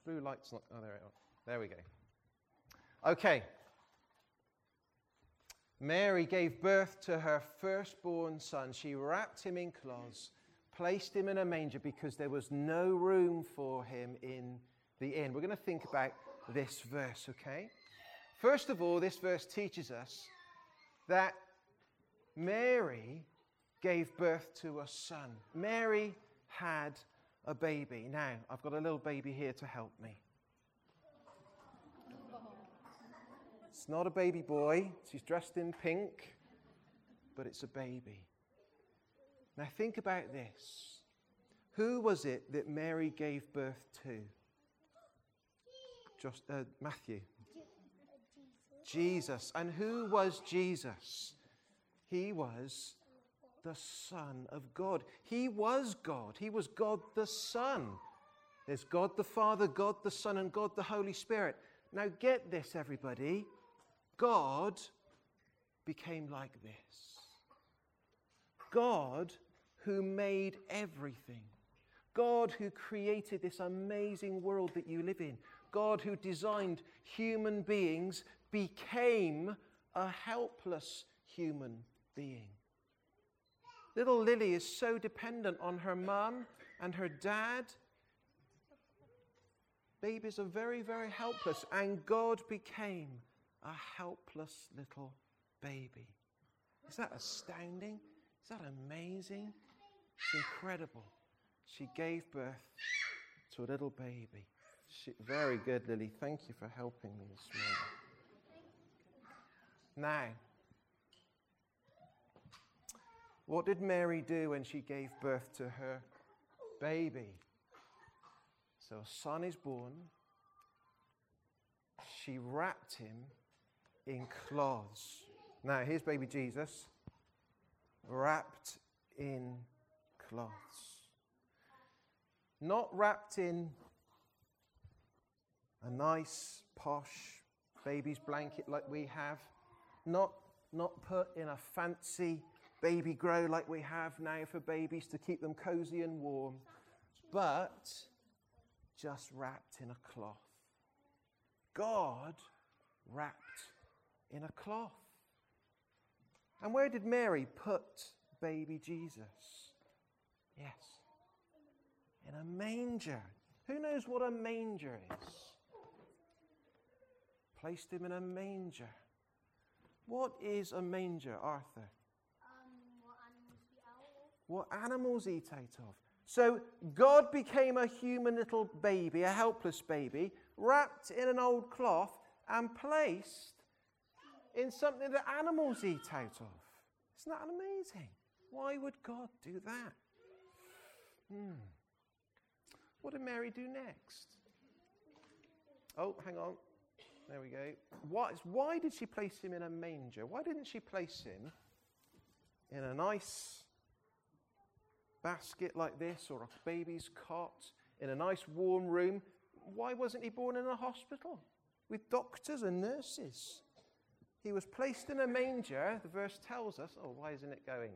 blue light's not... Oh, there we go. Okay. Mary gave birth to her firstborn son. She wrapped him in cloths, placed him in a manger because there was no room for him in the inn. We're going to think about this verse, okay? First of all, this verse teaches us that Mary gave birth to a son. Mary had a baby. Now, I've got a little baby here to help me. It's not a baby boy. She's dressed in pink, but it's a baby. Now, think about this. Who was it that Mary gave birth to? Matthew. Jesus. And who was Jesus? He was the Son of God. He was God. He was God the Son. There's God the Father, God the Son, and God the Holy Spirit. Now get this, everybody. God became like this. God who made everything. God who created this amazing world that you live in. God who designed human beings became a helpless human being. Little Lily is so dependent on her mum and her dad. Babies are very, very helpless, and God became a helpless little baby. Is that astounding? Is that amazing? It's incredible. She gave birth to a little baby. Very good, Lily. Thank you for helping me this morning. Now, what did Mary do when she gave birth to her baby? So a son is born. She wrapped him in cloths. Now, here's baby Jesus, wrapped in cloths. Not wrapped in a nice, posh baby's blanket like we have. Not put in a fancy baby grow like we have now for babies to keep them cozy and warm. But just wrapped in a cloth. God wrapped in a cloth. And where did Mary put baby Jesus? Yes, in a manger. Who knows what a manger is? Placed him in a manger. What is a manger, Arthur? What animals eat out of. So God became a human little baby, a helpless baby, wrapped in an old cloth and placed in something that animals eat out of. Isn't that amazing? Why would God do that? What did Mary do next? Oh, hang on. There we go. Why did she place him in a manger? Why didn't she place him in a nice basket like this, or a baby's cot, in a nice warm room? Why wasn't he born in a hospital with doctors and nurses? He was placed in a manger, the verse tells us. Oh, why isn't it going?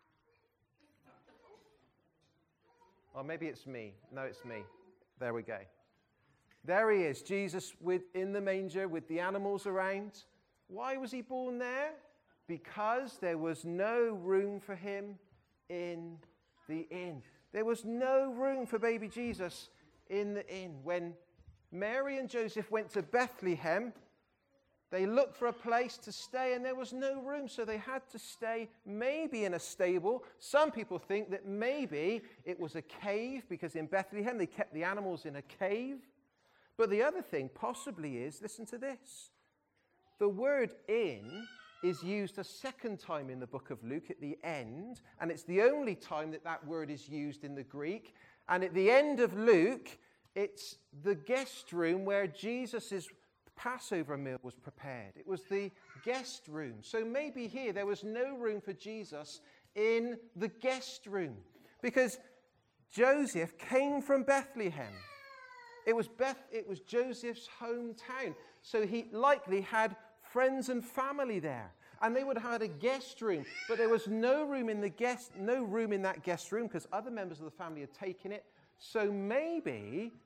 Oh, maybe it's me. No, it's me. There we go. There he is, Jesus in the manger with the animals around. Why was he born there? Because there was no room for him in the inn. There was no room for baby Jesus in the inn. When Mary and Joseph went to Bethlehem, they looked for a place to stay and there was no room, so they had to stay maybe in a stable. Some people think that maybe it was a cave, because in Bethlehem they kept the animals in a cave. But the other thing possibly is, listen to this, the word inn is used a second time in the book of Luke at the end, and it's the only time that that word is used in the Greek. And at the end of Luke, it's the guest room where Jesus' Passover meal was prepared. It was the guest room. So maybe here there was no room for Jesus in the guest room, because Joseph came from Bethlehem. It was Joseph's hometown. So he likely had friends and family there. And they would have had a guest room, but there was no room in that guest room because other members of the family had taken it. So maybe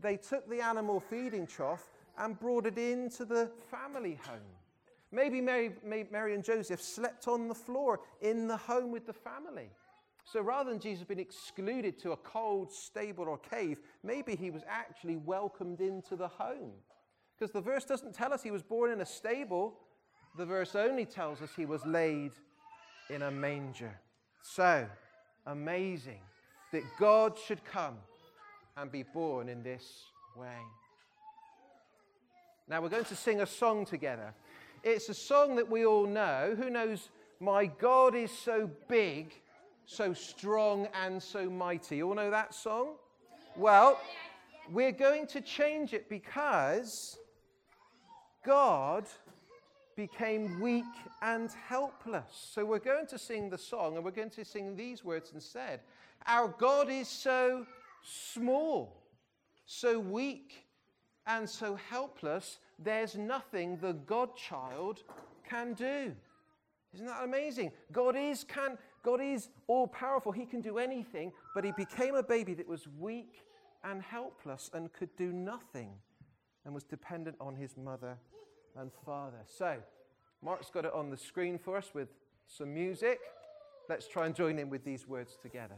they took the animal feeding trough and brought it into the family home. Maybe Mary and Joseph slept on the floor in the home with the family. So rather than Jesus being excluded to a cold stable or cave, maybe he was actually welcomed into the home. Because the verse doesn't tell us he was born in a stable. The verse only tells us he was laid in a manger. So amazing that God should come and be born in this way. Now we're going to sing a song together. It's a song that we all know. Who knows, my God is so big, so strong and so mighty? You all know that song? Well, we're going to change it because God became weak and helpless. So we're going to sing the song and we're going to sing these words instead. Our God is so small, so weak and so helpless, there's nothing the God-child can do. Isn't that amazing? God is all-powerful. He can do anything, but he became a baby that was weak and helpless and could do nothing and was dependent on his mother and father. So, Mark's got it on the screen for us with some music. Let's try and join in with these words together.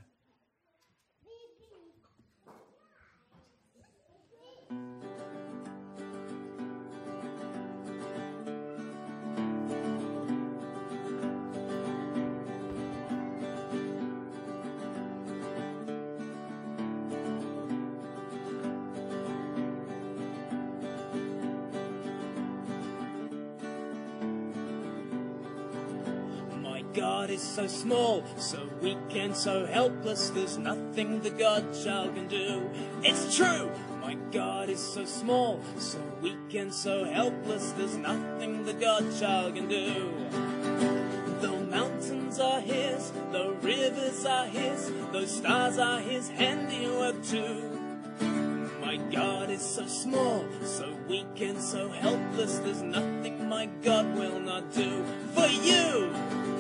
God is so small, so weak and so helpless, there's nothing the God-child can do. It's true! My God is so small, so weak and so helpless, there's nothing the God-child can do. The mountains are his, the rivers are his, those stars are his handiwork too. My God is so small, so weak and so helpless, there's nothing my God will not do for you.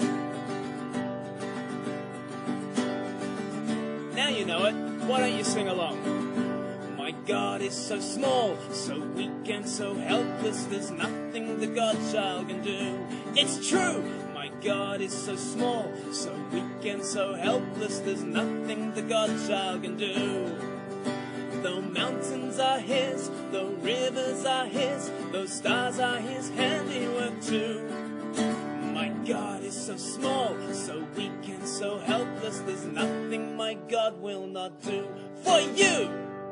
Now you know it. Why don't you sing along? My God is so small, so weak and so helpless, there's nothing the God-child can do. It's true! My God is so small, so weak and so helpless, there's nothing the God-child can do. The mountains are his, the rivers are his, those stars are his handiwork too. My God is so small, so weak and so helpless, there's nothing my God will not do for you.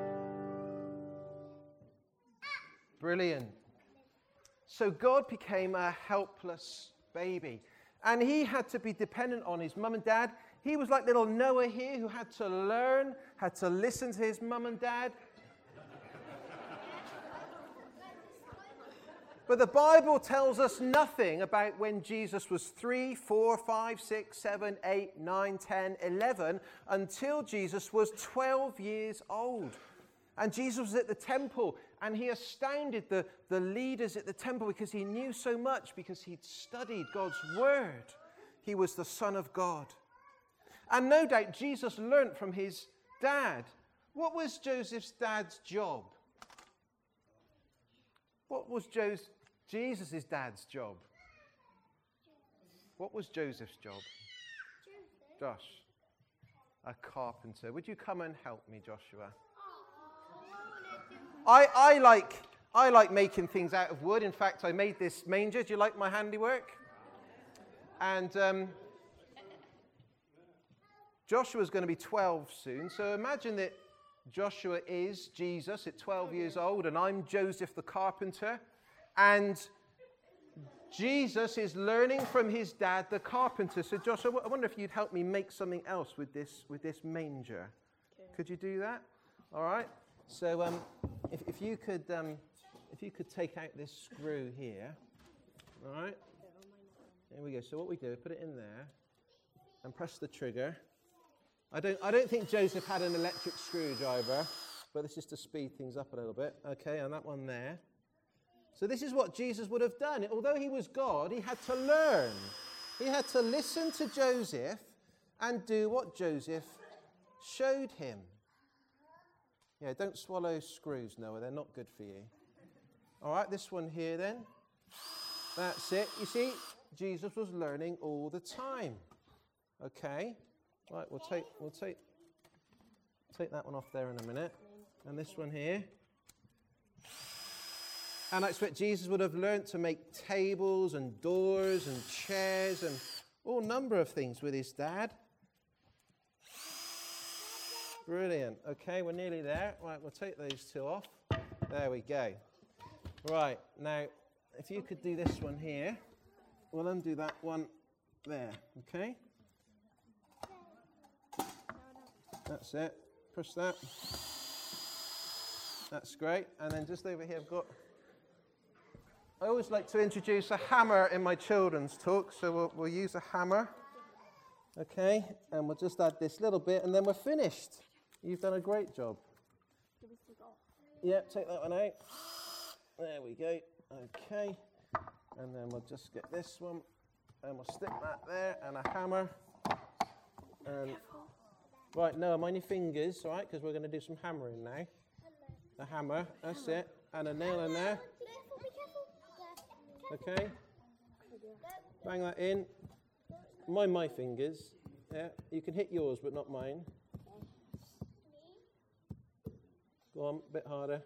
Brilliant. So God became a helpless baby, and he had to be dependent on his mum and dad. He was like little Noah here, who had to learn, had to listen to his mum and dad. But the Bible tells us nothing about when Jesus was 3, 4, 5, 6, 7, 8, 9, 10, 11, until Jesus was 12 years old. And Jesus was at the temple, and he astounded the leaders at the temple because he knew so much, because he'd studied God's word. He was the Son of God. And no doubt Jesus learnt from his dad. What was Joseph's dad's job? What was Jesus' dad's job? What was Joseph's job? Josh, a carpenter. Would you come and help me, Joshua? I like making things out of wood. In fact, I made this manger. Do you like my handiwork? And Joshua's going to be 12 soon. So imagine that Joshua is Jesus at 12 years old, and I'm Joseph the carpenter. And Jesus is learning from his dad, the carpenter. So Josh, I wonder if you'd help me make something else with this manger. Okay. Could you do that? All right. So if you could take out this screw here. All right. Here we go. So what we do, put it in there, and press the trigger. I don't think Joseph had an electric screwdriver, but this is to speed things up a little bit. Okay, and that one there. So this is what Jesus would have done. Although he was God, he had to learn. He had to listen to Joseph and do what Joseph showed him. Yeah, don't swallow screws, Noah. They're not good for you. All right, this one here then. That's it. You see, Jesus was learning all the time. Okay. Right, we'll take that one off there in a minute. And this one here. And I expect Jesus would have learned to make tables and doors and chairs and all number of things with his dad. Brilliant. Okay, we're nearly there. Right, we'll take those two off. There we go. Right, now, if you could do this one here, we'll undo that one there. Okay? That's it. Push that. That's great. And then just over here, I always like to introduce a hammer in my children's talk, so we'll use a hammer. Okay, and we'll just add this little bit, and then we're finished. You've done a great job. Yeah, take that one out. There we go. Okay, and then we'll just get this one, and we'll stick that there, and a hammer. And right, Noah, mind your fingers, all right, because we're going to do some hammering now. A hammer, that's it, and a nail in there. Okay, bang that in. Mind my fingers. Yeah, you can hit yours, but not mine. Go on, a bit harder.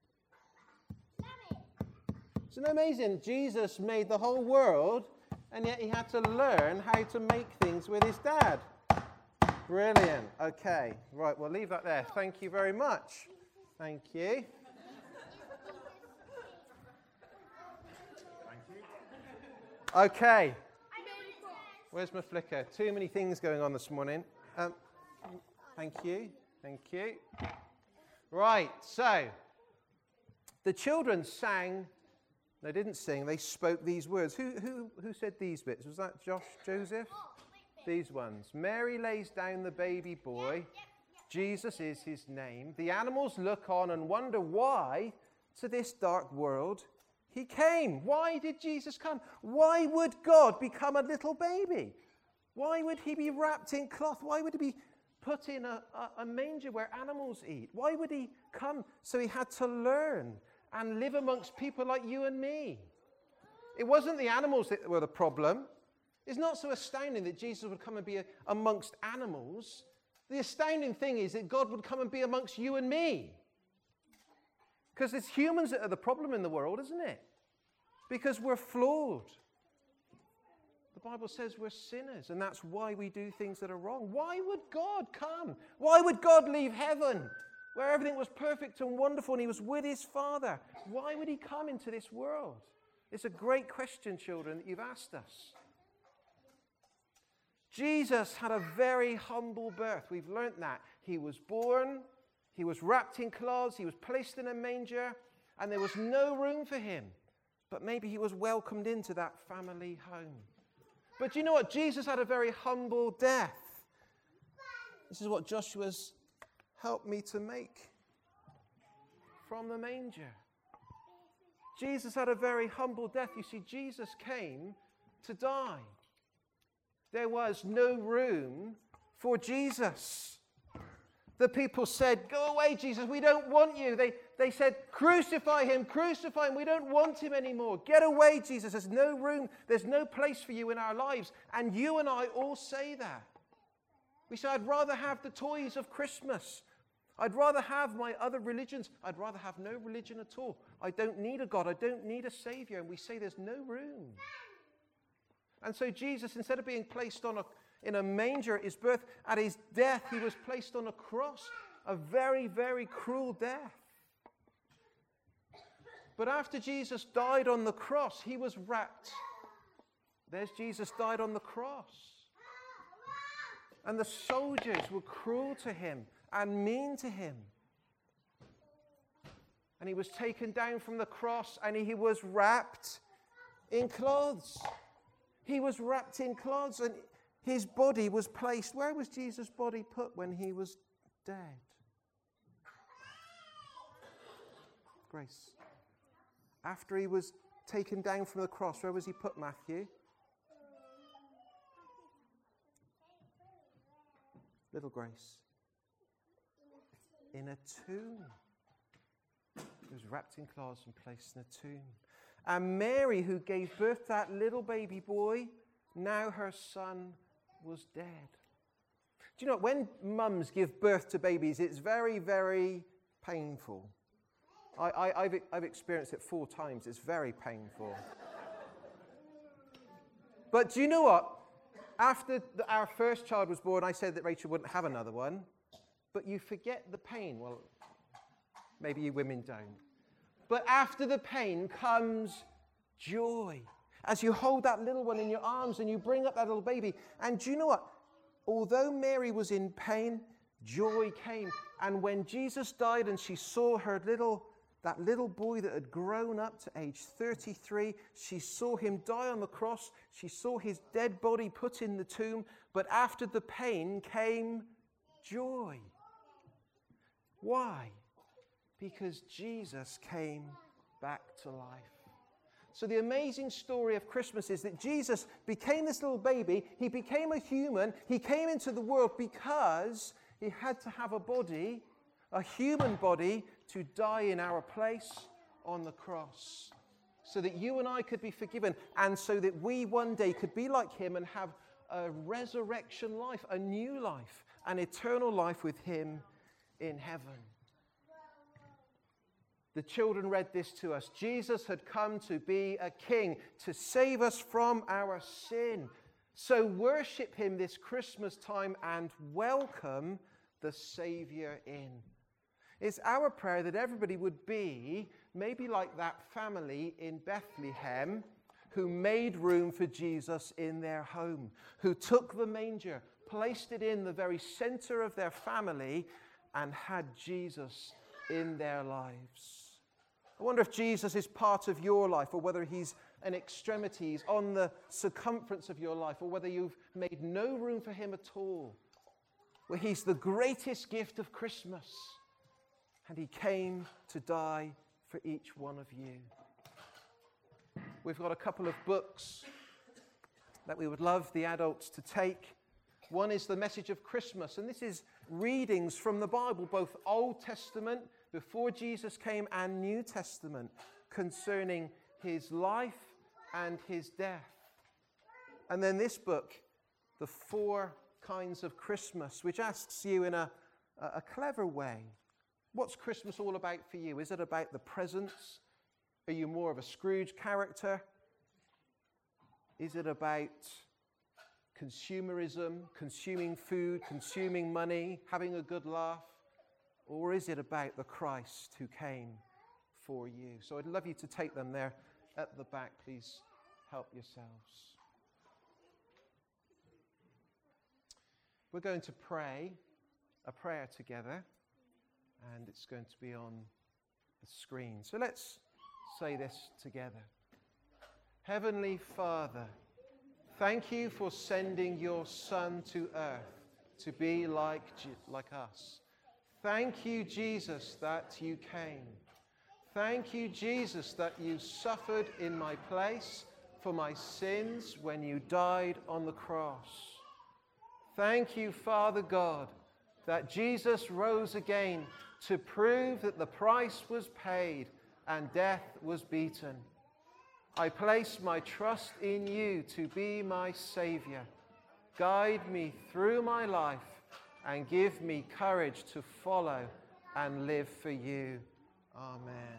Isn't it amazing? Jesus made the whole world, and yet he had to learn how to make things with his dad. Brilliant. Okay, right, we'll leave that there. Thank you very much. Thank you. Okay. Where's my flicker? Too many things going on this morning. Thank you. Thank you. Right, so the children sang. They didn't sing. They spoke these words. Who said these bits? Was that Joseph? These ones. Mary lays down the baby boy. Jesus is his name. The animals look on and wonder why to this dark world he came. Why did Jesus come? Why would God become a little baby? Why would he be wrapped in cloth? Why would he be put in a manger where animals eat? Why would he come? So he had to learn and live amongst people like you and me. It wasn't the animals that were the problem. It's not so astounding that Jesus would come and be amongst animals. The astounding thing is that God would come and be amongst you and me. Because it's humans that are the problem in the world, isn't it? Because we're flawed. The Bible says we're sinners, and that's why we do things that are wrong. Why would God come? Why would God leave heaven, where everything was perfect and wonderful, and he was with his Father? Why would he come into this world? It's a great question, children, that you've asked us. Jesus had a very humble birth. We've learnt that. He was born, he was wrapped in cloths, he was placed in a manger, and there was no room for him. But maybe he was welcomed into that family home. But do you know what? Jesus had a very humble death. This is what Joshua's helped me to make from the manger. Jesus had a very humble death. You see, Jesus came to die. There was no room for Jesus. The people said, "Go away, Jesus, we don't want you." They said, crucify him, we don't want him anymore. Get away, Jesus, there's no room, there's no place for you in our lives. And you and I all say that. We say, I'd rather have the toys of Christmas. I'd rather have my other religions. I'd rather have no religion at all. I don't need a God, I don't need a Savior. And we say there's no room. And so Jesus, instead of being placed in a manger at his birth, at his death, he was placed on a cross, a very, very cruel death. But after Jesus died on the cross, he was wrapped. There's Jesus died on the cross. And the soldiers were cruel to him and mean to him. And he was taken down from the cross and he was wrapped in clothes. He was wrapped in clothes and his body was placed. Where was Jesus' body put when he was dead? Grace. After he was taken down from the cross, where was he put, Matthew? Little Grace. in a tomb. He was wrapped in cloths and placed in a tomb. And Mary, who gave birth to that little baby boy, now her son was dead. Do you know, when mums give birth to babies, it's very, very painful. I've experienced it 4 times. It's very painful. But do you know what? After our first child was born, I said that Rachel wouldn't have another one. But you forget the pain. Well, maybe you women don't. But after the pain comes joy. As you hold that little one in your arms and you bring up that little baby. And do you know what? Although Mary was in pain, joy came. And when Jesus died and she saw that little boy that had grown up to age 33, she saw him die on the cross. She saw his dead body put in the tomb. But after the pain came joy. Why? Because Jesus came back to life. So the amazing story of Christmas is that Jesus became this little baby. He became a human. He came into the world because he had to have a body, a human body, to die in our place on the cross. So that you and I could be forgiven, and so that we one day could be like him and have a resurrection life, a new life, an eternal life with him in heaven. The children read this to us. Jesus had come to be a king, to save us from our sin. So worship him this Christmas time and welcome the Savior in. It's our prayer that everybody would be maybe like that family in Bethlehem who made room for Jesus in their home, who took the manger, placed it in the very center of their family, and had Jesus in their lives. I wonder if Jesus is part of your life, or whether he's an extremity, he's on the circumference of your life, or whether you've made no room for him at all, where he's the greatest gift of Christmas, and he came to die for each one of you. We've got a couple of books that we would love the adults to take. One is The Message of Christmas, and this is readings from the Bible, both Old Testament, before Jesus came, and New Testament, concerning his life and his death. And then this book, The 4 Kinds of Christmas, which asks you in a clever way, what's Christmas all about for you? Is it about the presents? Are you more of a Scrooge character? Is it about consumerism, consuming food, consuming money, having a good laugh? Or is it about the Christ who came for you? So I'd love you to take them there at the back. Please help yourselves. We're going to pray a prayer together, and it's going to be on the screen. So let's say this together. Heavenly Father, thank you for sending your Son to earth to be like us. Thank you, Jesus, that you came. Thank you, Jesus, that you suffered in my place for my sins when you died on the cross. Thank you, Father God, that Jesus rose again to prove that the price was paid and death was beaten. I place my trust in you to be my Savior. Guide me through my life and give me courage to follow and live for you. Amen.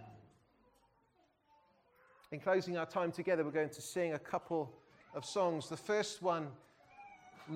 In closing our time together, we're going to sing a couple of songs. The first one